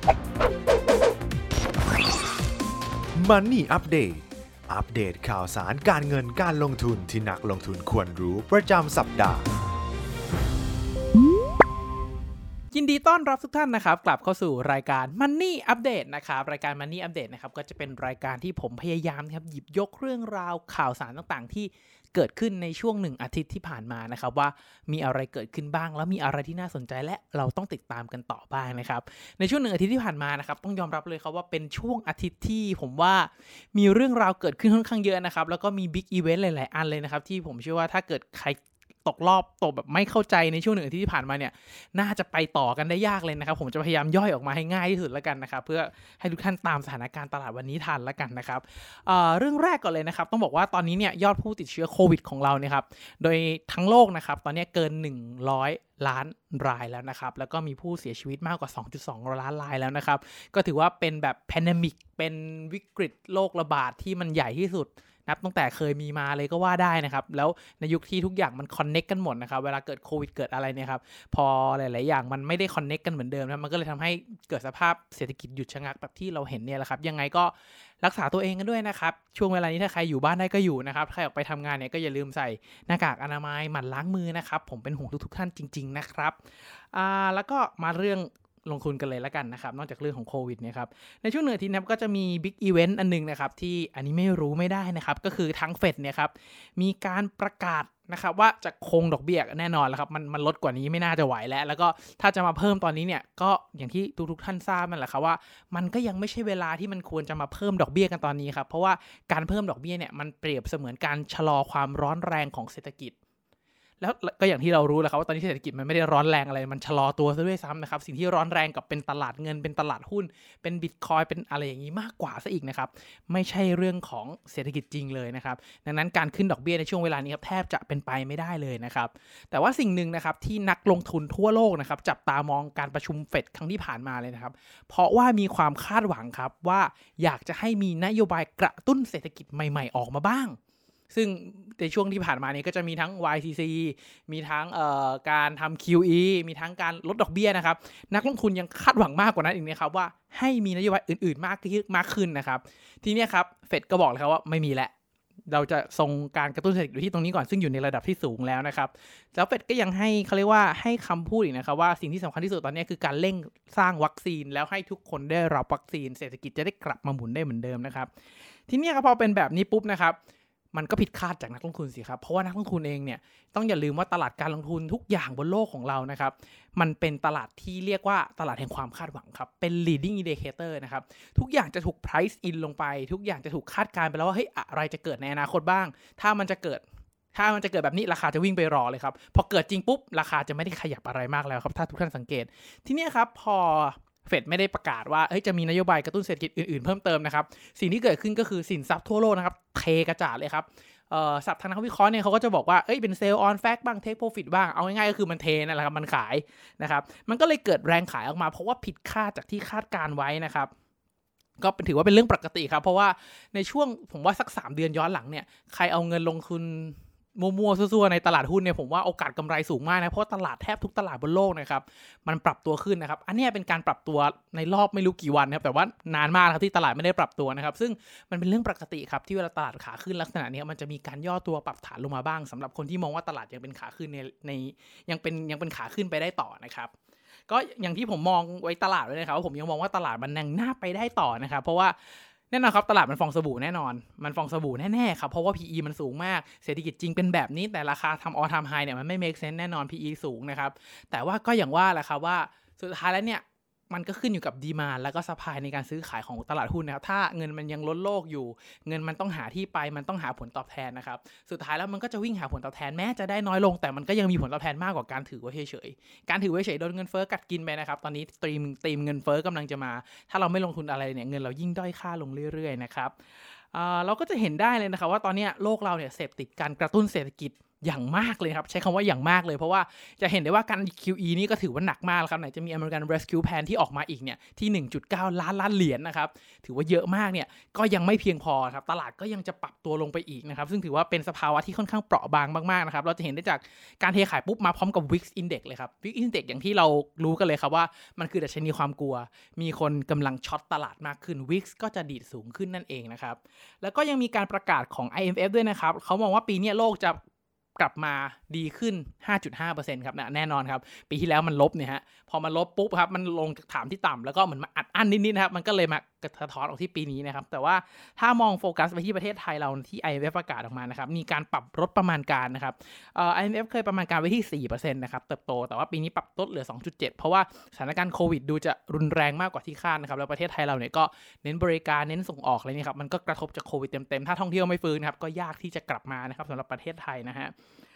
Money Update อัปเดตข่าวสารการเงินการลงทุนที่นักลงทุนควรรู้ประจำสัปดาห์ยินดีต้อนรับทุกท่านนะครับกลับเข้าสู่รายการ Money Update นะครับรายการ Money Update นะครับก็จะเป็นรายการที่ผมพยายามครับหยิบยกเรื่องราวข่าวสารต่างๆที่เกิดขึ้นในช่วง1อาทิตย์ที่ผ่านมานะครับว่ามีอะไรเกิดขึ้นบ้างแล้วมีอะไรที่น่าสนใจและเราต้องติดตามกันต่อบ้างนะครับในช่วง1อาทิตย์ที่ผ่านมานะครับต้องยอมรับเลยครับว่าเป็นช่วงอาทิตย์ที่ผมว่ามีเรื่องราวเกิดขึ้นค่อนข้างเยอะนะครับแล้วก็มีบิ๊กอีเวนต์หลายๆอันเลยนะครับที่ผมเชื่อว่าถ้าเกิดใครตกรอบตกแบบไม่เข้าใจในช่วง1อาทิตย์ที่ผ่านมาเนี่ยน่าจะไปต่อกันได้ยากเลยนะครับผมจะพยายามย่อยออกมาให้ง่ายที่สุดแล้วกันนะครับเพื่อให้ทุกท่านตามสถานการณ์ตลาดวันนี้ทันแล้วกันนะครับเรื่องแรกก่อนเลยนะครับต้องบอกว่าตอนนี้เนี่ยยอดผู้ติดเชื้อโควิดของเราเนี่ยครับโดยทั้งโลกนะครับตอนนี้เกิน100ล้านรายแล้วนะครับแล้วก็มีผู้เสียชีวิตมากกว่า 2.2 ล้านรายแล้วนะครับก็ถือว่าเป็นแบบแพนเดมิกเป็นวิกฤตโรคระบาดที่มันใหญ่ที่สุดนับตั้งแต่เคยมีมาเลยก็ว่าได้นะครับแล้วในยุคที่ทุกอย่างมันคอนเนคกันหมดนะครับเวลาเกิดโควิดเกิดอะไรเนี่ยครับพอหลายๆอย่างมันไม่ได้คอนเนคกันเหมือนเดิมนะมันก็เลยทำให้เกิดสภาพเศรษฐกิจหยุดชะงักแบบที่เราเห็นเนี่ยแหละครับยังไงก็รักษาตัวเองกันด้วยนะครับช่วงเวลานี้ถ้าใครอยู่บ้านได้ก็อยู่นะครับใครออกไปทำงานเนี่ยก็อย่าลืมใส่หน้ากากอนามัยหมั่นล้างมือนะครับผมเป็นห่วงทุกๆท่านจริงๆนะครับแล้วก็มาเรื่องลงทุนกันเลยแล้วกันนะครับนอกจากเรื่องของโควิดเนี่ยครับในช่วง1อาทิตย์นี้ก็จะมีบิ๊กอีเวนต์อันนึงนะครับที่อันนี้ไม่รู้ไม่ได้นะครับก็คือทางเฟดเนี่ยครับมีการประกาศนะครับว่าจะคงดอกเบี้ยแน่นอนแล้วครับมันลดกว่านี้ไม่น่าจะไหวแล้วก็ถ้าจะมาเพิ่มตอนนี้เนี่ยก็อย่างที่ทุกท่านทราบนั่นแหละครับว่ามันก็ยังไม่ใช่เวลาที่มันควรจะมาเพิ่มดอกเบี้ยกันตอนนี้ครับเพราะว่าการเพิ่มดอกเบี้ยเนี่ยมันเปรียบเสมือนการชะลอความร้อนแรงของเศรษฐกิจแล้วก็อย่างที่เรารู้แล้วครับว่าตอนนี้เศรษฐกิจมันไม่ได้ร้อนแรงอะไรมันชะลอตัวซะด้วยซ้ำนะครับสิ่งที่ร้อนแรงกับเป็นตลาดเงินเป็นตลาดหุ้นเป็นบิตคอยเป็นอะไรอย่างนี้มากกว่าซะอีกนะครับไม่ใช่เรื่องของเศรษฐกิจจริงเลยนะครับดังนั้นการขึ้นดอกเบี้ยในช่วงเวลานี้ครับแทบจะเป็นไปไม่ได้เลยนะครับแต่ว่าสิ่งหนึ่งนะครับที่นักลงทุนทั่วโลกนะครับจับตามองการประชุมเฟดครั้งที่ผ่านมาเลยนะครับเพราะว่ามีความคาดหวังครับว่าอยากจะให้มีนโยบายกระตุ้นเศรษฐกิจใหม่ๆออกมาบ้างซึ่งในช่วงที่ผ่านมานี้ก็จะมีทั้ง YCC มีทั้งการทำ QE มีทั้งการลดดอกเบี้ยนะครับนักลงทุนยังคาดหวังมากกว่านั้นอีกนะครับว่าให้มีนโยบายอื่นๆมากขึ้นนะครับทีนี้ครับเฟดก็บอกเลยครับว่าไม่มีแล้วเราจะทรงการกระตุ้นเศรษฐกิจอยู่ที่ตรงนี้ก่อนซึ่งอยู่ในระดับที่สูงแล้วนะครับแล้วเฟดก็ยังให้เขาเรียกว่าให้คำพูดอีกนะครับว่าสิ่งที่สำคัญที่สุดตอนนี้คือการเร่งสร้างวัคซีนแล้วให้ทุกคนได้รับวัคซีนเศรษฐกิจจะได้กลับมาหมุนได้เหมือนเดิมนะครับทีนี้ครับพอเป็นแบบนี้ปุ๊บนะครับมันก็ผิดคาดจากนักลงทุนสิครับเพราะว่านักลงทุนเองเนี่ยต้องอย่าลืมว่าตลาดการลงทุนทุกอย่างบนโลกของเรานะครับมันเป็นตลาดที่เรียกว่าตลาดแห่งความคาดหวังครับเป็น leading indicator นะครับทุกอย่างจะถูก price in ลงไปทุกอย่างจะถูกคาดการณ์ไปแล้วว่าเฮ้ยอะไรจะเกิดในอนาคตบ้างถ้ามันจะเกิดแบบนี้ราคาจะวิ่งไปรอเลยครับพอเกิดจริงปุ๊บราคาจะไม่ได้ขยับอะไรมากแล้วครับถ้าทุกท่านสังเกตทีนี้ครับพอเฟดไม่ได้ประกาศว่าจะมีนโยบายกระตุ้นเศรษฐกิจอื่นๆเพิ่มเติมนะครับสิ่งที่เกิดขึ้นก็คือสินทรัพย์ทั่วโลกนะครับเทกระจาดเลยครับศัพท์ทางนักวิเคราะห์เนี่ยเขาก็จะบอกว่าเป็นเซลล์ออนแฟกต์บ้างเทคโปรฟิตบ้างเอาง่ายๆก็คือมันเทนั่นแหละครับมันขายนะครับมันก็เลยเกิดแรงขายออกมาเพราะว่าผิดคาดจากที่คาดการไว้นะครับก็ถือว่าเป็นเรื่องปกติครับเพราะว่าในช่วงผมว่าสัก3เดือนย้อนหลังเนี่ยใครเอาเงินลงทุนมัวๆซั่วๆในตลาดหุ้นเนี่ยผมว่าโอกาสกำไรสูงมากนะเพราะตลาดแทบทุกตลาดบนโลกนะครับมันปรับตัวขึ้นนะครับอันนี้เป็นการปรับตัวในรอบไม่รู้กี่วันนะครับแต่ว่านานมากครับที่ตลาดไม่ได้ปรับตัวนะครับซึ่งมันเป็นเรื่องปกติครับที่เวลาตลาดขาขึ้นลักษณะนี้มันจะมีการย่อตัวปรับฐานลงมาบ้างสำหรับคนที่มองว่าตลาดยังเป็นขาขึ้นในยังเป็นขาขึ้นไปได้ต่อนะครับก็อย่างที่ผมมองไว้ตลาดไว้นะครับว่าผมยังมองว่าตลาดมันยังน่าไปได้ต่อนะครับเพราะว่าแน่นอนครับตลาดมันฟองสบู่แน่นอนมันฟองสบู่แน่ๆครับเพราะว่า PE มันสูงมากเศรษฐกิจจริงเป็นแบบนี้แต่ราคาทำ all time high เนี่ยมันไม่ make sense แน่นอน PE สูงนะครับแต่ว่าก็อย่างว่าแหละครับว่าสุดท้ายแล้วเนี่ยมันก็ขึ้นอยู่กับดีมานด์แล้วก็ซัพพลายในการซื้อขายของตลาดหุ้นนะครับถ้าเงินมันยังล้นโลกอยู่เงินมันต้องหาที่ไปมันต้องหาผลตอบแทนนะครับสุดท้ายแล้วมันก็จะวิ่งหาผลตอบแทนแม้จะได้น้อยลงแต่มันก็ยังมีผลตอบแทนมากกว่าการถือไว้เฉยๆการถือไว้เฉยโดนเงินเฟ้อกัดกินไปนะครับตอนนี้ตีมเงินเฟ้อกำลังจะมาถ้าเราไม่ลงทุนอะไรเนี่ยเงินเรายิ่งด้อยค่าลงเรื่อยๆนะครับเราก็จะเห็นได้เลยนะครับว่าตอนนี้โลกเราเนี่ยเสพติดการกระตุ้นเศรษฐกิจอย่างมากเลยครับใช้คำว่าอย่างมากเลยเพราะว่าจะเห็นได้ว่าการ QE นี่ก็ถือว่าหนักมากแล้วครับไหนจะมี American Rescue Plan ที่ออกมาอีกเนี่ยที่ 1.9 ล้านเหรียญนะครับถือว่าเยอะมากเนี่ยก็ยังไม่เพียงพอครับตลาดก็ยังจะปรับตัวลงไปอีกนะครับซึ่งถือว่าเป็นสภาวะที่ค่อนข้างเปราะบางมากๆนะครับเราจะเห็นได้จากการเทขายปุ๊บมาพร้อมกับ VIX Index เลยครับ VIX Index อย่างที่เรารู้กันเลยครับว่ามันคือดัชนีความกลัวมีคนกำลังช็อตตลาดมากขึ้น VIX ก็จะดีดสูงขึ้นนั่นเองนะครับแล้วก็ยังมีการประกาศของ IMF ด้วยนะครับเขามองว่าปีนี้โลกจะกลับมาดีขึ้น 5.5% ครับนะแน่นอนครับปีที่แล้วมันลบเนี่ยฮะพอมันลบปุ๊บครับมันลงจากฐานที่ต่ำแล้วก็เหมือนมาอัดอั้นนิดๆนะครับมันก็เลยมากระท้อนออกที่ปีนี้นะครับแต่ว่าถ้ามองโฟกัสไปที่ประเทศไทยเราที่ IMF ประกาศออกมานะครับมีการปรับลดประมาณการนะครับIMF เคยประมาณการไว้ที่ 4% นะครับเติบโตแต่ว่าปีนี้ปรับลดเหลือ 2.7 เพราะว่าสถานการณ์โควิดดูจะรุนแรงมากกว่าที่คาดนะครับแล้วประเทศไทยเราเนี่ยก็เน้นบริการเน้นส่งออกอะไรนี่ครับมันก็กระทบจากโควิดเต็มๆถ้าท่องเที่ยวไม่ฟื้นครับก็ยากที่จะกลับมานะครับสำหรับประเทศไทยนะฮะ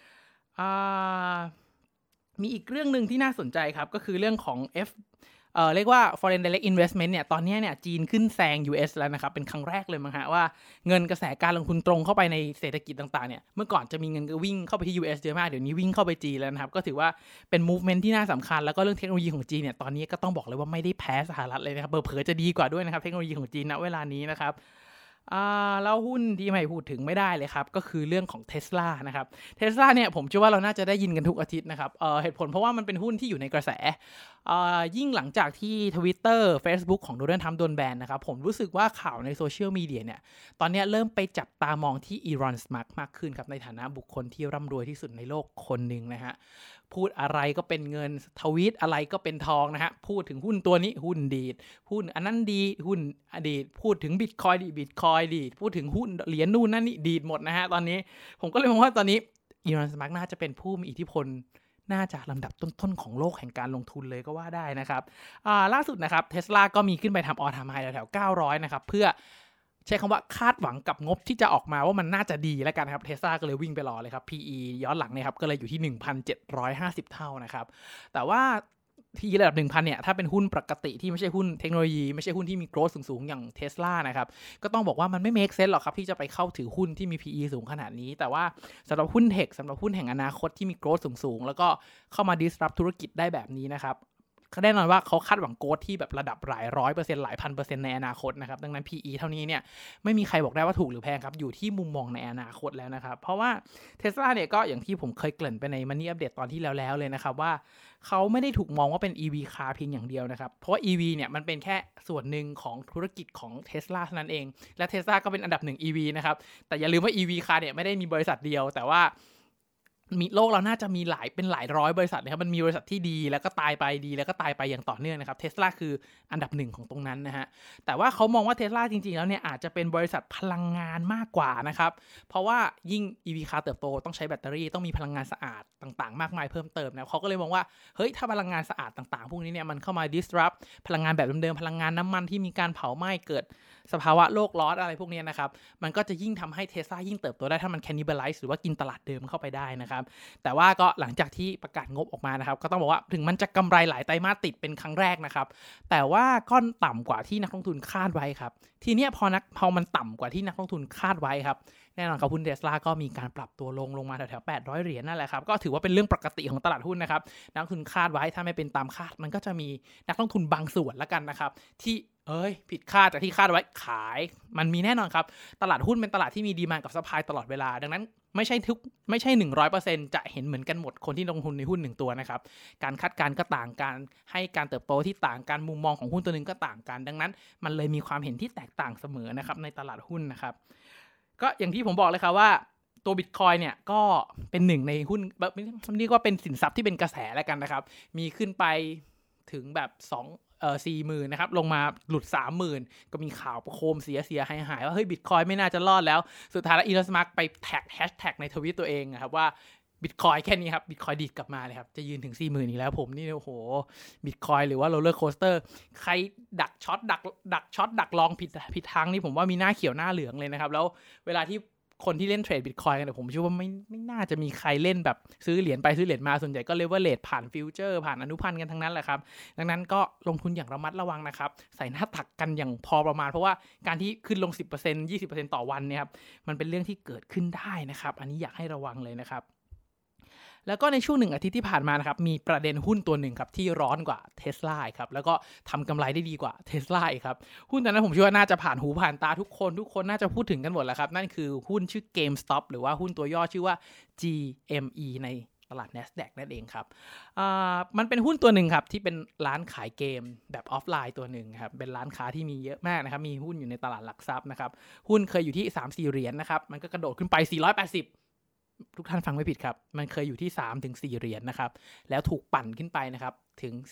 มีอีกเรื่องนึงที่น่าสนใจครับก็คือเรื่องของเรียกว่า foreign direct investment เนี่ยตอนนี้เนี่ยจีนขึ้นแซง US แล้วนะครับเป็นครั้งแรกเลยมั้งฮะว่าเงินกระแสการลงทุนตรงเข้าไปในเศรษฐกิจต่างๆเนี่ยเมื่อก่อนจะมีเงินก็วิ่งเข้าไปที่ US เยอะมากเดี๋ยวนี้วิ่งเข้าไปจีนแล้วนะครับก็ถือว่าเป็น movement ที่น่าสำคัญแล้วก็เรื่องเทคโนโลยีของจีนเนี่ยตอนนี้ก็ต้องบอกเลยว่าไม่ได้แพ้สหรัฐเลยนะครับเผลอๆจะดีกว่าด้วยนะครับเทคโนโลยีของจีนณเวลานี้นะครับแล้วหุ้นที่ไม่พูดถึงไม่ได้เลยครับก็คือเรื่องของ Tesla นะครับ Tesla เนี่ยผมเชื่อว่าเราน่าจะได้ยินกันทุกอาทิตย์นะครับเหตุผลเพราะว่ามันเป็นหุ้นที่อยู่ในกระแสยิ่งหลังจากที่ Twitter Facebook ของโดนัลด์ทรัมป์โดนแบนนะครับผมรู้สึกว่าข่าวในโซเชียลมีเดียเนี่ยตอนนี้เริ่มไปจับตามองที่อีลอน มัสก์มากขึ้นครับในฐานะบุคคลที่ร่ำรวยที่สุดในโลกคนหนึ่งนะฮะพูดอะไรก็เป็นเงินทวีตอะไรก็เป็นทองนะฮะพูดถึงหุ้นตัวนี้หุ้นดีดหุ้นอันนั้นดีหุ้นอดีตพูดถึงบิตคอยดีดพูดถึงหุ้นเหรียญนู่นนั่นนี่ดีดหมดนะฮะตอนนี้ผมก็เลยมองว่าตอนนี้อีลอน มัสก์น่าจะเป็นผู้มีอิทธิพลน่าจะลำดับต้นๆของโลกแห่งการลงทุนเลยก็ว่าได้นะครับล่าสุดนะครับ Tesla ก็มีขึ้นไปทำออลไทม์ไฮแถวๆ900นะครับเพื่อใช้คำว่าคาดหวังกับงบที่จะออกมาว่ามันน่าจะดีแล้วกันครับ Tesla ก็เลยวิ่งไปรอเลยครับ PE ย้อนหลังเนี่ยครับก็เลยอยู่ที่ 1,750 เท่านะครับแต่ว่าที่ระดับ 1,000 เนี่ยถ้าเป็นหุ้นปกติที่ไม่ใช่หุ้นเทคโนโลยีไม่ใช่หุ้นที่มีโกรธสูงๆอย่าง Tesla นะครับก็ต้องบอกว่ามันไม่ make sense หรอกครับที่จะไปเข้าถือหุ้นที่มี PE สูงขนาดนี้แต่ว่าสำหรับหุ้นเทคสำหรับหุ้นแห่งอนาคตที่มีโกรธสูงๆแล้วก็เข้ามา disrupt ธุรกิจได้แบบนี้นะครับแน่นอนว่าเขาคาดหวังโกรธที่แบบระดับหลาย100%หลาย1,000%ในอนาคตนะครับดังนั้น PE เท่านี้เนี่ยไม่มีใครบอกได้ว่าถูกหรือแพงครับอยู่ที่มุมมองในอนาคตแล้วนะครับเพราะว่า Tesla เนี่ยก็อย่างที่ผมเคยเกริ่นไปใน Money Update ตอนที่แล้วเลยนะครับว่าเขาไม่ได้ถูกมองว่าเป็น EV car เพียงอย่างเดียวนะครับเพราะว่า EV เนี่ยมันเป็นแค่ส่วนหนึ่งของธุรกิจของ Tesla เท่านั้นเองและ Tesla ก็เป็นอันดับ1 EV นะครับแต่อย่าลืมว่า EV car เนี่ยไม่ได้มีบริษัทเดียวแต่ว่ามีโลกเราน่าจะมีหลายร้อยบริษัทนะครับมันมีบริษัทที่ดีแล้วก็ตายไปดีแล้วก็ตายไปอย่างต่อเนื่องนะครับ Tesla คืออันดับ1ของตรงนั้นนะฮะแต่ว่าเขามองว่า Tesla จริงๆแล้วเนี่ยอาจจะเป็นบริษัทพลังงานมากกว่านะครับเพราะว่ายิ่ง EV car เติบโตต้องใช้แบตเตอรี่ต้องมีพลังงานสะอาดต่างๆมากมายเพิ่มเติมนะเขาก็เลยมองว่าเฮ้ยถ้าพลังงานสะอาดต่างๆพวกนี้เนี่ยมันเข้ามา disrupt พลังงานแบบเดิมๆพลังงานน้ำมันที่มีการเผาไหม้เกิดสภาวะโลกร้อนอะไรพวกนี้นะครับมันก็จะยิ่งทำให้ Tesla ยิ่งเติบโตได้ถ้ามัน cannibalize หรือว่ากินตลาดเดิมเข้าไปได้นะครับแต่ว่าก็หลังจากที่ประกาศงบออกมานะครับก็ต้องบอกว่าถึงมันจะกำไรหลายไตรมาสติดเป็นครั้งแรกนะครับแต่ว่าก็ต่ำกว่าที่นักลงทุนคาดไว้ครับทีนี้พอมันต่ำกว่าที่นักลงทุนคาดไว้ครับแน่นอนครับหุ้น Tesla ก็มีการปรับตัวลงมาแถวๆ800 เหรียญนั่นแหละครับก็ถือว่าเป็นเรื่องปกติของตลาดหุ้นนะครับนักลงทุนคาดไว้ถ้าไม่เป็นตามคาดมันก็จะมีนักลงทุนบางส่วนละกันนะครับที่ผิดคาดจากที่คาดไว้ขายมันมีแน่นอนครับตลาดหุ้นเป็นตลาดที่มีดีมานด์กับซัพพลายตลอดเวลาดังนั้นไม่ใช่ 100% จะเห็นเหมือนกันหมดคนที่ลงทุนในหุ้น1ตัวนะครับการคาดการณ์ก็ต่างกันให้การเติบโตที่ต่างกันมุมมองของหุ้นตัวนึงก็ต่างกันดังนั้นมันเลยมีความเห็นที่แตกต่างเสมอนะครับในตลาดหุ้นนะครับก็อย่างที่ผมบอกเลยครับว่าตัว Bitcoin เนี่ยก็เป็นหนึ่งในหุ้นแบบนี้ก็เป็นสินทรัพย์ที่เป็นกระแสแล้วกันนะครับมีขึ้นไปถึงแบบ40,000นะครับลงมาหลุด 30,000 ก็มีข่าวโคมเสียหายว่าเฮ้ย Bitcoin ไม่น่าจะรอดแล้วสุดท้ายแล้วอีลอน มัสก์ไปแท็กแฮชแท็กในทวิตตัวเองนะครับว่า Bitcoin แค่นี้ครับ Bitcoin ดีดกลับมาเลยครับจะยืนถึง 40,000 อีกแล้วผมนี่โอ้โห Bitcoin หรือว่า roller coaster ใครดักช็อตดักลองผิดทางนี่ผมว่ามีหน้าเขียวหน้าเหลืองเลยนะครับแล้วเวลาที่คนที่เล่นเทรด Bitcoin กันเนี่ยผมเชื่อว่าไม่น่าจะมีใครเล่นแบบซื้อเหรียญไปซื้อเหรียญมาส่วนใหญ่ก็เลเวอเรจผ่านฟิวเจอร์ผ่านอนุพันธ์กันทั้งนั้นแหละครับดังนั้นก็ลงทุนอย่างระมัดระวังนะครับใส่หน้าตักกันอย่างพอประมาณเพราะว่าการที่ขึ้นลง 10% 20% ต่อวันเนี่ยครับมันเป็นเรื่องที่เกิดขึ้นได้นะครับอันนี้อยากให้ระวังเลยนะครับแล้วก็ในช่วง1อาทิตย์ที่ผ่านมานะครับมีประเด็นหุ้นตัวหนึ่งครับที่ร้อนกว่า Tesla ครับแล้วก็ทำกำไรได้ดีกว่า Tesla ครับหุ้นตัวนั้นผมเชื่อว่าน่าจะผ่านหูผ่านตาทุกคนน่าจะพูดถึงกันหมดแล้วครับนั่นคือหุ้นชื่อ GameStop หรือว่าหุ้นตัวย่อชื่อว่า GME ในตลาด NASDAQ นั่นเองครับมันเป็นหุ้นตัวหนึ่งครับที่เป็นร้านขายเกมแบบออฟไลน์ตัวหนึ่งครับเป็นร้านค้าที่มีเยอะมากนะครับมีหุ้นอยู่ในตลาดหลักทรัพย์นะครับหุ้นเคยอยู่ที่ 3-4 เหรียญนะครับมันก็กระโดดขึ้นไป480ทุกท่านฟังไม่ผิดครับมันเคยอยู่ที่ 3-4 เหรียญนะครับแล้วถูกปั่นขึ้นไปนะครับถึง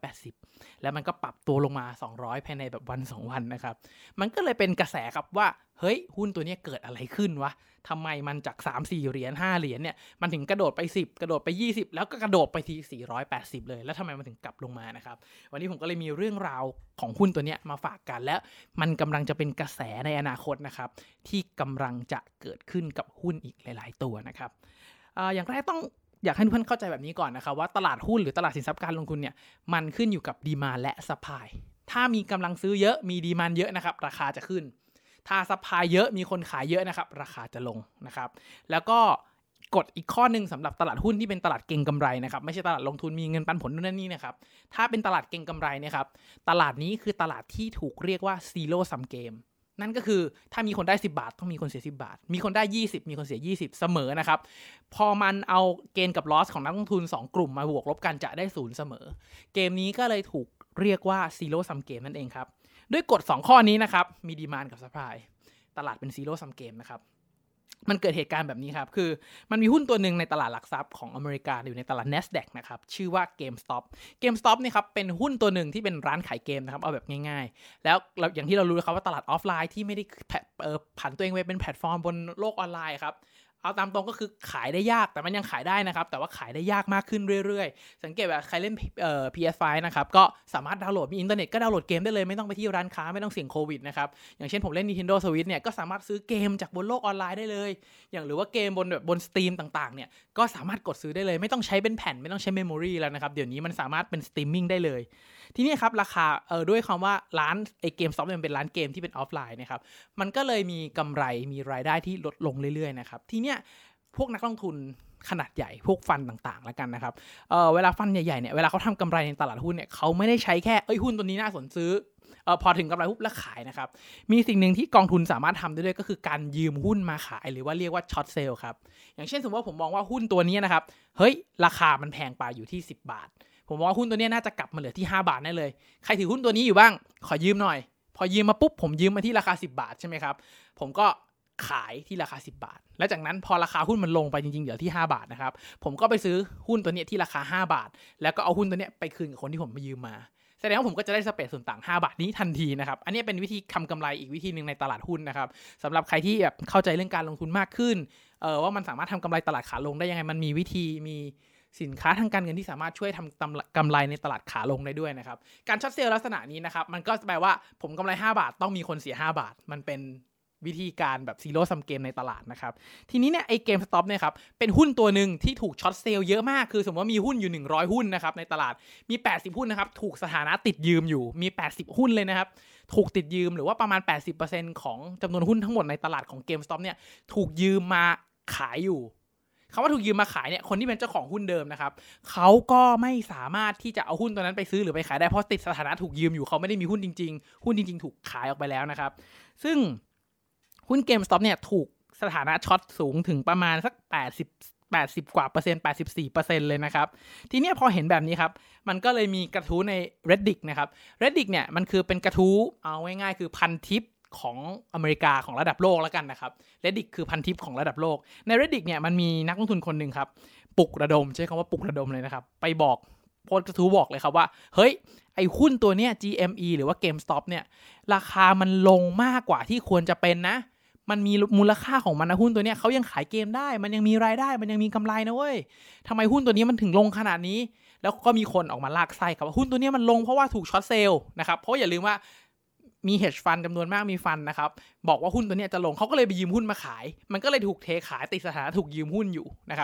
480แล้วมันก็ปรับตัวลงมา200ภายในแบบวัน2วันนะครับมันก็เลยเป็นกระแสครับว่าเฮ้ยหุ้นตัวนี้เกิดอะไรขึ้นวะทำไมมันจาก 3-4 เหรียญ5เหรียญเนี่ยมันถึงกระโดดไป10กระโดดไป20แล้วก็กระโดดไปที่480เลยแล้วทำไมมันถึงกลับลงมานะครับวันนี้ผมก็เลยมีเรื่องราวของหุ้นตัวนี้มาฝากกันแล้วมันกำลังจะเป็นกระแสในอนาคตนะครับที่กำลังจะเกิดขึ้นกับหุ้นอีกหลายๆตัวนะครับอย่างแรกต้องอยากให้ทุกท่านเข้าใจแบบนี้ก่อนนะครับว่าตลาดหุ้นหรือตลาดสินทรัพย์การลงทุนเนี่ยมันขึ้นอยู่กับดีมานด์และซัพพลายถ้ามีกำลังซื้อเยอะมีดีมานด์เยอะนะครับราคาจะขึ้นถ้าซัพพลายเยอะมีคนขายเยอะนะครับราคาจะลงนะครับแล้วก็กฎอีกข้อนึงสำหรับตลาดหุ้นที่เป็นตลาดเก็งกำไรนะครับไม่ใช่ตลาดลงทุนมีเงินปันผลนู่นนั่นนี่นะครับถ้าเป็นตลาดเก็งกำไรเนี่ยครับตลาดนี้คือตลาดที่ถูกเรียกว่า zero sum gameนั่นก็คือถ้ามีคนได้10บาทต้องมีคนเสีย10บาทมีคนได้20มีคนเสีย20เสมอนะครับพอมันเอาเกณฑ์กับลอสของนักลงทุน2กลุ่มมาบวกลบกันจะได้0เสมอเกมนี้ก็เลยถูกเรียกว่า zero sum game นั่นเองครับด้วยกฎ2ข้อนี้นะครับมีดีมานด์กับซัพพลายตลาดเป็น zero sum game นะครับมันเกิดเหตุการณ์แบบนี้ครับคือมันมีหุ้นตัวหนึ่งในตลาดหลักทรัพย์ของอเมริกาอยู่ในตลาด NASDAQ นะครับชื่อว่า GameStop เนี่ยครับเป็นหุ้นตัวหนึ่งที่เป็นร้านขายเกมนะครับเอาแบบง่ายๆแล้วอย่างที่เรารู้นะครับว่าตลาดออฟไลน์ที่ไม่ได้ผันตัวเองไปเป็นแพลตฟอร์มบนโลกออนไลน์ครับเอาตามตรงก็คือขายได้ยากแต่มันยังขายได้นะครับแต่ว่าขายได้ยากมากขึ้นเรื่อยๆสังเกตว่าใครเล่นPS5 นะครับก็สามารถดาวน์โหลดมีอินเทอร์เน็ตก็ดาวน์โหลดเกมได้เลยไม่ต้องไปที่ร้านค้าไม่ต้องเสี่ยงโควิดนะครับอย่างเช่นผมเล่น Nintendo Switch เนี่ยก็สามารถซื้อเกมจากบนโลกออนไลน์ได้เลยอย่างหรือว่าเกมบน Steam ต่างๆเนี่ยก็สามารถกดซื้อได้เลยไม่ต้องใช้เป็นแผ่นไม่ต้องใช้เมมโมรีแล้วนะครับเดี๋ยวนี้มันสามารถเป็นสตรีมมิ่งได้เลยทีนี้ครับราคาด้วยคำว่าร้านGameStop มันเป็นร้านเกมที่เป็นออฟไลน์นะครับมันก็เลยมีกำไรมีรายได้ที่ลดลงเรื่อยๆนะครับทีเนี้ยพวกนักลงทุนขนาดใหญ่พวกฟันต่างๆแล้วกันนะครับเวลาฟันใหญ่ๆเนี่ยเวลาเขาทำกำไรในตลาดหุ้นเนี่ยเขาไม่ได้ใช้แค่หุ้นตัวนี้น่าสนซื้อพอถึงกำไรปุ๊บแล้วขายนะครับมีสิ่งหนึ่งที่กองทุนสามารถทำได้ด้วยก็คือการยืมหุ้นมาขายหรือว่าเรียกว่าช็อตเซลล์ครับอย่างเช่นสมมติว่าผมมองว่าหุ้นตัวนี้นะครับเฮ้ยราคามันแพงไปอยู่ที่10บาทผมมองว่าหุ้นตัวนี้น่าจะกลับมาเหลือที่5บาทแน่เลยใครถือหุ้นตัวนี้อยู่บ้างขอยืมหน่อยพอยืมมาปุ๊บผมยืมมาที่ราคา10บาทใช่ไหมครับผมก็ขายที่ราคา10บาทแล้วจากนั้นพอราคาหุ้นมันลงไปจริงๆเหลือที่5บาทนะครับผมก็ไปซื้อหุ้นตัวนี้ที่ราคา5บาทแล้วก็เอาหุ้นตัวนี้ไปคืนกับคนที่ผมไปยืมมาแสดงว่าผมก็จะได้สเปรดส่วนต่าง5บาทนี้ทันทีนะครับอันนี้เป็นวิธีทำกำไรอีกวิธีนึงในตลาดหุ้นนะครับสำหรับใครที่แบบเข้าใจเรื่องการลงทุนมากขึ้นว่ามันสามารถทำกำไรตลาดขาลงได้ยังไงมันมีวิธีมีสินค้าทางการเงินที่สามารถช่วยทำกำไรในตลาดขาลงได้ด้วยนะครับการช็อตเซลล์ลักษณะนี้นะครับมันก็แปลว่าผมกำไร5บาทต้องมีคนเสีย5บาทมันเป็นวิธีการแบบซีโร่ซัมเกมในตลาดนะครับทีนี้เนี่ยไอ้GameStopเนี่ยครับเป็นหุ้นตัวหนึ่งที่ถูกช็อตเซลล์เยอะมากคือสมมติว่ามีหุ้นอยู่100หุ้นนะครับในตลาดมี80หุ้นนะครับถูกสถานะติดยืมอยู่มี80หุ้นเลยนะครับถูกติดยืมหรือว่าประมาณ 80% ของจำนวนหุ้นทั้งหมดในตลาดของGameStopเนี่ยถูกยืมมาขายอยู่คำว่าถูกยืมมาขายเนี่ยคนที่เป็นเจ้าของหุ้นเดิมนะครับเขาก็ไม่สามารถที่จะเอาหุ้นตัวนั้นไปซื้อหรือไปขายได้เพราะติดสถานะถูกยืมอยู่เขาไม่ได้มีหุ้นจริงๆหุ้นจริงๆถูกขายออกไปแล้วนะครับซึ่งหุ้น GameStop เนี่ยถูกสถานะช็อตสูงถึงประมาณสัก80กว่าเปอร์เซ็นต์ 84% เลยนะครับทีนี้พอเห็นแบบนี้ครับมันก็เลยมีกระทู้ใน Reddit นะครับ Reddit เนี่ยมันคือเป็นกระทู้เอาง่ายๆคือพันทิปของอเมริกาของระดับโลกแล้วกันนะครับ Reddit คือพันทิปของระดับโลกใน Reddit เนี่ยมันมีนักลงทุนคนนึงครับปลุกระดมใช้คำว่าปลุกระดมเลยนะครับไปบอกโพสต์กระทู้บอกเลยครับว่าเฮ้ยไอ้หุ้นตัวเนี้ย GME หรือว่า GameStop เนี่ยราคามันลงมากกว่าที่ควรจะเป็นนะมันมีมูลค่าของมันนะหุ้นตัวนี้เขายังขายเกมได้มันยังมีรายได้มันยังมีกำไรนะเว้ยทำไมหุ้นตัวนี้มันถึงลงขนาดนี้แล้วก็มีคนออกมาลากไส้ครับว่าหุ้นตัวนี้มันลงเพราะว่าถูกช็อตเซลล์นะครับเพราะอย่าลืมว่ามี hedge fund จำนวนมากมีฟันนะครับบอกว่าหุ้นตัวนี้จะลงเขาก็เลยไปยืมหุ้นมาขายมันก็เลยถูกเทขายติดสถานะถูกยืมหุ้นอยู่นะครับ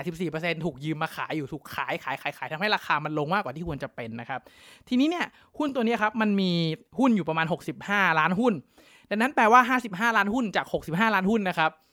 84% ถูกยืมมาขายอยู่ถูกขายทำให้ราคามันลงมากกว่าที่ควรจะเป็นนะครับทีนี้เนี่ยหุ้นตัวนี้ครับมันมีหุ้นอยู่ประมาณ65ล้านหุ้นดังนั้นแปลว่า55ล้านหุ้นจาก65ล้านหุ้นนะครับ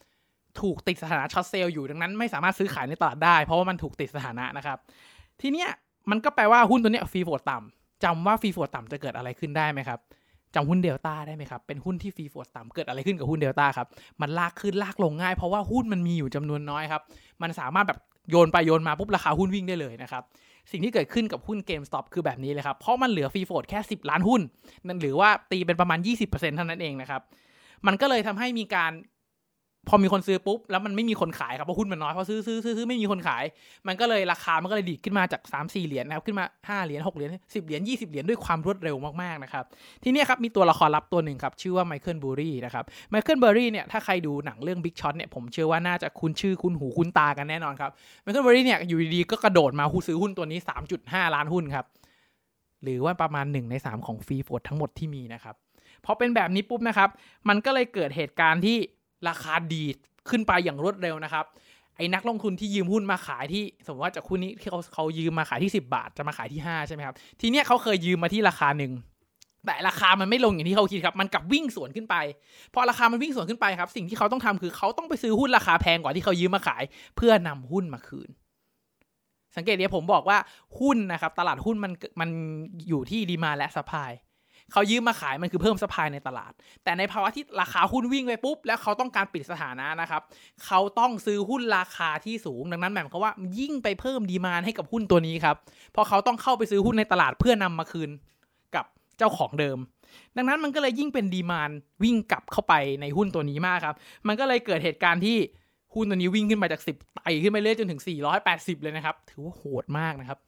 ถูกติดสถานะช็อตเซลล์อยู่ดังนั้นไม่สามารถซื้อขายในตลาดได้เพราะว่ามันถูกติดสถานะนะครับทีเนี้ยมันก็แปลว่าหุ้นตัวเนี้ยฟรีโฟลตต่ำจำว่าฟรีโฟลตต่ำจะเกิดอะไรขึ้นได้ไหมครับจำหุ้นเดลต้าได้ไหมครับเป็นหุ้นที่ฟรีโฟลตต่ำเกิดอะไรขึ้นกับหุ้นเดลต้าครับมันลากขึ้นลากลงง่ายเพราะว่าหุ้นมันมีอยู่จำนวนน้อยครับมันสามารถแบบโยนไปโยนมาปุ๊บราคาหุ้นวิ่งได้เลยนะครับสิ่งที่เกิดขึ้นกับหุ้น GameStop คือแบบนี้เลยครับเพราะมันเหลือฟรีโฟลตแค่10ล้านหุ้นนั่นหรือว่าตีเป็นประมาณ 20% เท่านั้นเองนะครับมันก็เลยทำให้มีการพอมีคนซื้อปุ๊บแล้วมันไม่มีคนขายครับเพราะหุ้นมันน้อยพอซื้อไม่มีคนขายมันก็เลยราคามันก็เลยดีดขึ้นมาจาก 3-4 เหรียญนะครับขึ้นมา5เหรียญ6เหรียญ10เหรียญ20เหรียญด้วยความรวดเร็วมากๆนะครับทีนี้ครับมีตัวละครลับตัวหนึ่งครับชื่อว่าไมเคิลบูรี่นะครับไมเคิลบูรี่เนี่ยถ้าใครดูหนังเรื่อง Big Shot เนี่ยผมเชื่อว่าน่าจะคุ้นชื่อคุ้นหูคุ้นตากันแน่นอนครับไมเคิลบูรี่เนี่ยอยู่ดีๆก็กระโดดมาซื้อหุ้นตัวนี้ 3.5 ล้านหุ้นครับหรือว่าประมาณ1ใน3ของฟรีโฟลตทั้งหมดที่มีนะครับพอเป็นแบบนี้ปุ๊บนะครับมันก็เลยเกิดเหตุการณ์ที่ราคาดีดขึ้นไปอย่างรวดเร็วนะครับไอ้นักลงทุนที่ยืมหุ้นมาขายที่สมมติว่าจากหุ้นนี้ที่เขายืมมาขายที่10 บาทจะมาขายที่5ใช่ไหมครับทีเนี้ยเขาเคยยืมมาที่ราคาหนึ่งแต่ราคามันไม่ลงอย่างที่เขาคิดครับมันกลับวิ่งสวนขึ้นไปพอราคามันวิ่งสวนขึ้นไปครับสิ่งที่เขาต้องทำคือเขาต้องไปซื้อหุ้นราคาแพงกว่าที่เขายืมมาขายเพื่อนำหุ้นมาคืนสังเกตเนี่ยผมบอกว่าหุ้นนะครับตลาดหุ้นมันอยู่ที่ดีมานด์และซัพพลายเขายืมมาขายมันคือเพิ่มซัพพลายในตลาดแต่ในภาวะที่ราคาหุ้นวิ่งไปปุ๊บแล้วเขาต้องการปิดสถานะนะครับเขาต้องซื้อหุ้นราคาที่สูงดังนั้นหมายความว่ายิ่งไปเพิ่มดีมานด์ให้กับหุ้นตัวนี้ครับเพราะเขาต้องเข้าไปซื้อหุ้นในตลาดเพื่อนำมาคืนกับเจ้าของเดิมดังนั้นมันก็เลยยิ่งเป็นดีมานด์วิ่งกลับเข้าไปในหุ้นตัวนี้มากครับมันก็เลยเกิดเหตุการณ์ที่หุ้นตัวนี้วิ่งขึ้นมาจาก10ไต่ขึ้นไปเรื่อยจนถึง480เลยนะครับถือว่าโหดมากนะครับ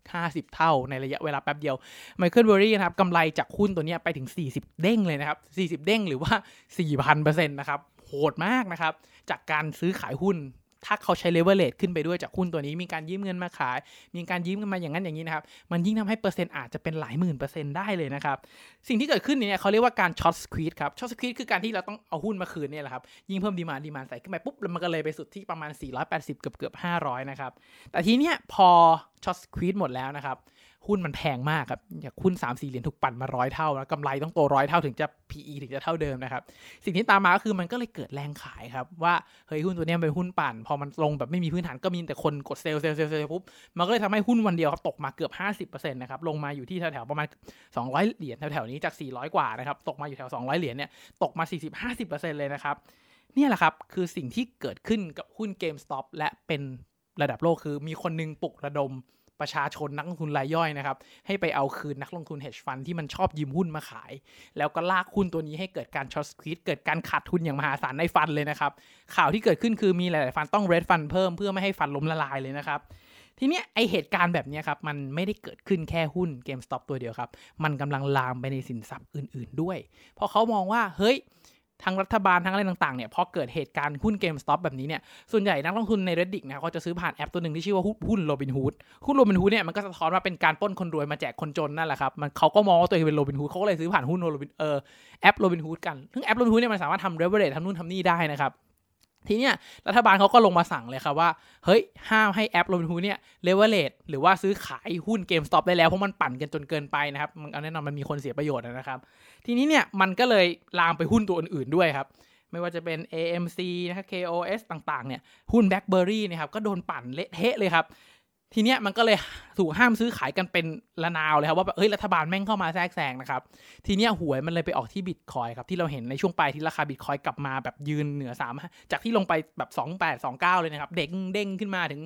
50 เท่าในระยะเวลาแป๊บเดียวไมเคิลเบอรี่นะครับกำไรจากหุ้นตัวนี้ไปถึง40เด้งเลยนะครับ40เด้งหรือว่า 4,000% นะครับโหดมากนะครับจากการซื้อขายหุ้นถ้าเขาใช้เลเวอเรจขึ้นไปด้วยจากหุ้นตัวนี้มีการยืมเงินมาขายมีการยืมกันมาอย่างนั้นอย่างนี้นะครับมันยิ่งทำให้เปอร์เซ็นต์อาจจะเป็นหลายหมื่นเปอร์เซ็นต์ได้เลยนะครับสิ่งที่เกิดขึ้นเนี่ยเขาเรียกว่าการช็อตสควีซครับช็อตสควีซคือการที่เราต้องเอาหุ้นมาคืนเนี่ยแหละครับยิ่งเพิ่มดีมานด์ใส่ขึ้นไปปุ๊บแล้วมันก็เลยไปสุดที่ประมาณ480เกือบ500นะครับแต่ทีเนี้ยพอช็อตสควีซหมดแล้วนะครับหุ้นมันแพงมากครับอย่างหุ้น 3-4 เหรียญถูกปั่นมา100เท่าแล้วกำไรต้องโต100เท่าถึงจะ PE ถึงจะเท่าเดิมนะครับสิ่งที่ตามมาก็คือมันก็เลยเกิดแรงขายครับว่าเฮ้ยหุ้นตัวนี้เป็นหุ้นปั่นพอมันลงแบบไม่มีพื้นฐานก็มีแต่คนกดเซลล์ปุ๊บมันก็เลยทำให้หุ้นวันเดียวครับตกมาเกือบ 50% นะครับลงมาอยู่ที่แถวๆประมาณ200เหรียญแถวๆนี้จาก400กว่านะครับตกมาอยู่แถว200เหรียญเนี่ยตกมา 40-50% เลยนะครับนี่แหละครับคือสิ่งที่เกิดขึ้นกับหุ้น GameStop และเป็นระดับโลกคือมีคนนึงปลุกระดมประชาชนนักลงทุนรายย่อยนะครับให้ไปเอาคืนนักลงทุน hedge fund ที่มันชอบยืมหุ้นมาขายแล้วก็ลากหุ้นตัวนี้ให้เกิดการช็อตสควีซเกิดการขาดทุนอย่างมหาศาลในฟันเลยนะครับข่าวที่เกิดขึ้นคือมีหลายๆฟันต้องเรดฟันเพิ่มเพื่อไม่ให้ฟันล้มละลายเลยนะครับทีนี้ไอเหตุการณ์แบบนี้ครับมันไม่ได้เกิดขึ้นแค่หุ้น GameStop ตัวเดียวครับมันกำลังลามไปในสินทรัพย์อื่นๆด้วยเพราะเขามองว่าเฮ้ยทางรัฐบาลทางอะไรต่างๆเนี่ยพอเกิดเหตุการณ์หุ้น GameStop แบบนี้เนี่ยส่วนใหญ่นักลงทุนใน Reddit นะครับเขาจะซื้อผ่านแอปตัวหนึ่งที่ชื่อว่าหุ้น Robinhood หุ้น Robinhood เนี่ยมันก็สะท้อนว่าเป็นการปล้นคนรวยมาแจกคนจนนั่นแหละครับมันเขาก็มองว่าตัวเองเป็น Robinhood เขาก็เลยซื้อผ่านหุ้นแอป Robinhood กันซึ่งแอป Robinhood เนี่ยมันสามารถทำ leverage ทำนู่นทำนี่ได้นะครับทีเนี้ยรัฐบาลเขาก็ลงมาสั่งเลยครับว่าเฮ้ยห้ามให้แอป Robinhood เนี่ย leverage หรือว่าซื้อขายหุ้น GameStop ได้แล้วเพราะมันปั่นกันจนเกินไปนะครับมันแน่นอนมันมีคนเสียประโยชน์นะครับทีนี้เนี่ยมันก็เลยลามไปหุ้นตัวอื่นๆด้วยครับไม่ว่าจะเป็น AMC นะครับ KOS ต่างๆเนี่ยหุ้น BlackBerry นะครับก็โดนปั่นเละเทะเลยครับทีเนี้ยมันก็เลยถูกห้ามซื้อขายกันเป็นระนาวเลยครับว่าแบบเฮ้ยรัฐบาลแม่งเข้ามาแทรกแซงนะครับทีเนี้ยหวยมันเลยไปออกที่ Bitcoin ครับที่เราเห็นในช่วงปลายที่ราคา Bitcoin กลับมาแบบยืนเหนือ3จากที่ลงไปแบบ28 29เลยนะครับเด้งขึ้นมาถึง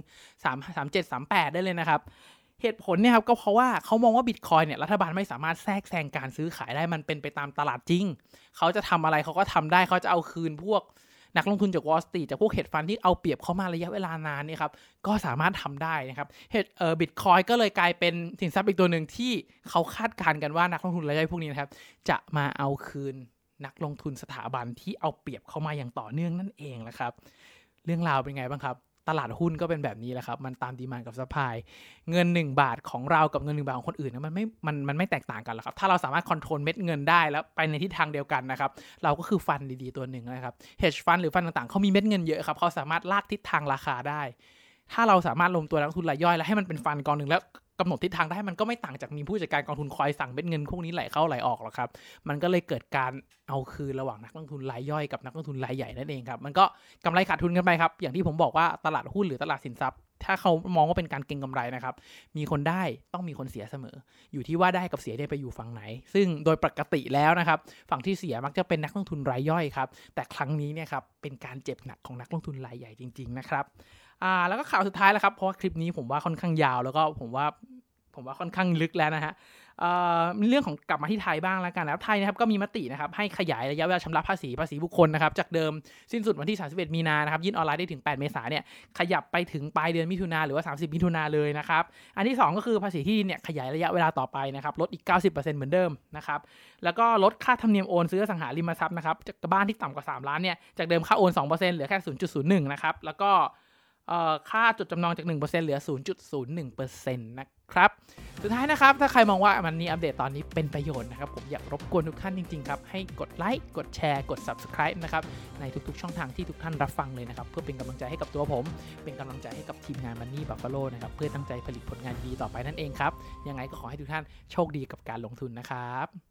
37 38ได้เลยนะครับเหตุผลเนี่ยครับก็เพราะว่าเขามองว่า Bitcoin เนี่ยรัฐบาลไม่สามารถแทรกแซงการซื้อขายได้มันเป็นไปตามตลาดจริงเขาจะทำอะไรเขาก็ทำได้เขาจะเอาคืนพวกนักลงทุนจาก Wall Street จากพวกเฮดฟันที่เอาเปรียบเข้ามาระยะเวลานานนี่ครับก็สามารถทำได้นะครับBitcoin ก็เลยกลายเป็นสินทรัพย์อีกตัวหนึ่งที่เขาคาดการณ์กันว่านักลงทุนรายย่อยพวกนี้นะครับจะมาเอาคืนนักลงทุนสถาบันที่เอาเปรียบเข้ามาอย่างต่อเนื่องนั่นเองนะครับเรื่องราวเป็นไงบ้างครับตลาดหุ้นก็เป็นแบบนี้แหละครับมันตามดีมานด์กับซัพพลายเงิน1 บาทของเรากับเงิน1 บาทของคนอื่นมันไม่แตกต่างกันหรอกครับถ้าเราสามารถคอนโทรลเม็ดเงินได้แล้วไปในทิศทางเดียวกันนะครับเราก็คือฟันดีๆตัวหนึ่งนะครับ hedge fund หรือฟันต่างๆเขามีเม็ดเงินเยอะครับเขาสามารถลากทิศทางราคาได้ถ้าเราสามารถรวมตัวนักลงทุนรายย่อยแล้วให้มันเป็นฟันกองหนึ่งแล้วกำหนดทิศทางได้มันก็ไม่ต่างจากมีผู้จัดการกองทุนคอยสั่งเม็ดเงินพวกนี้ไหลเข้าไหลออกหรอกครับมันก็เลยเกิดการเอาคืนระหว่างนักลงทุนรายย่อยกับนักลงทุนรายใหญ่นั่นเองครับมันก็กำไรขาดทุนกันไปครับอย่างที่ผมบอกว่าตลาดหุ้นหรือตลาดสินทรัพย์ถ้าเขามองว่าเป็นการเก็งกำไรนะครับมีคนได้ต้องมีคนเสียเสมออยู่ที่ว่าได้กับเสียได้ไปอยู่ฝั่งไหนซึ่งโดยปกติแล้วนะครับฝั่งที่เสียมักจะเป็นนักลงทุนรายย่อยครับแต่ครั้งนี้เนี่ยครับเป็นการเจ็บหนักของนักลงทุนรายใหญ่จริงๆนะครับแล้วก็ข่าวสุดท้ายแล้วครับเพราะว่าคลิปนี้ผมว่าค่อนข้างยาวแล้วก็ผมว่าค่อนข้างลึกแล้วนะฮะเรื่องของกลับมาที่ไทยบ้างแล้วกันนะครับไทยนะครับก็มีมตินะครับให้ขยายระยะเวลาชำระภาษีบุคคลนะครับจากเดิมสิ้นสุดวันที่31มีนานะครับยื่นออนไลน์ได้ถึง8เมษายนเนี่ยขยับไปถึงปลายเดือนมิถุนาหรือว่า30มิถุนาเลยนะครับอันที่2ก็คือภาษีที่ดินเนี่ยขยายระยะเวลาต่อไปนะครับลดอีก 90% เหมือนเดิมนะครับแล้วก็ลดค่าธรรมเนียมโอนซื้ออสังหาริมทรัพย์นะครับจากบ้านที่ต่ำกว่า3ล้านเนี่ยจากเดิมค่าโอน 2% เหลือแค่ 0.01 นะครับแล้วก็ค่าจดจำนองจาก 1% เหลือ 0.01% นะครับสุดท้ายนะครับถ้าใครมองว่ามันนี่อัปเดตตอนนี้เป็นประโยชน์นะครับผมอยากรบกวนทุกท่านจริงๆครับให้กดไลค์กดแชร์กด Subscribe นะครับในทุกๆช่องทางที่ทุกท่านรับฟังเลยนะครับเพื่อเป็นกำลังใจให้กับตัวผมเป็นกำลังใจให้กับทีมงาน Money Buffalo นะครับเพื่อตั้งใจผลิตผลงานดีต่อไปนั่นเองครับยังไงก็ขอให้ทุกท่านโชคดีกับการลงทุนนะครับ